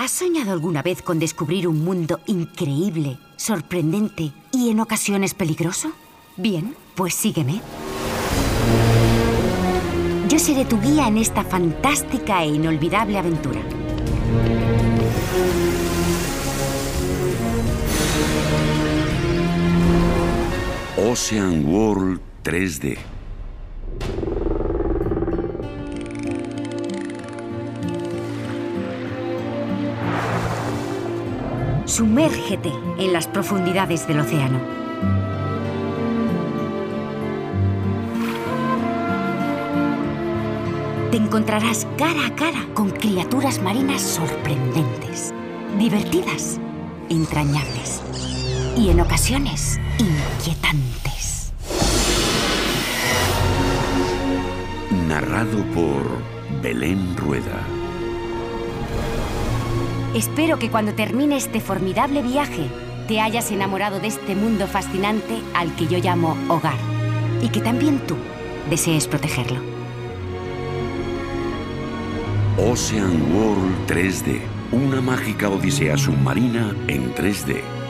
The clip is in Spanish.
¿Has soñado alguna vez con descubrir un mundo increíble, sorprendente y en ocasiones peligroso? Bien, pues sígueme. Yo seré tu guía en esta fantástica e inolvidable aventura. Ocean World 3D. Sumérgete en las profundidades del océano. Te encontrarás cara a cara con criaturas marinas sorprendentes, divertidas, entrañables y en ocasiones inquietantes. Narrado por Belén Rueda. Espero que cuando termine este formidable viaje te hayas enamorado de este mundo fascinante al que yo llamo hogar y que también tú desees protegerlo. Ocean World 3D, una mágica odisea submarina en 3D.